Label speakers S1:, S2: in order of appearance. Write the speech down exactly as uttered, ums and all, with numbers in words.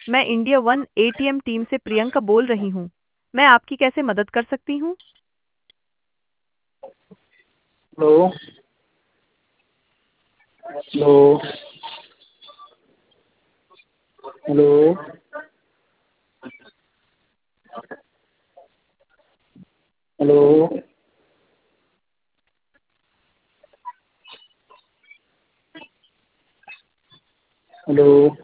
S1: मैं India one ATM team से प्रियंका बोल रही हूँ। मैं आपकी कैसे मदद कर सकती हूँ?
S2: Hello. Hello. Hello. Hello. Hello.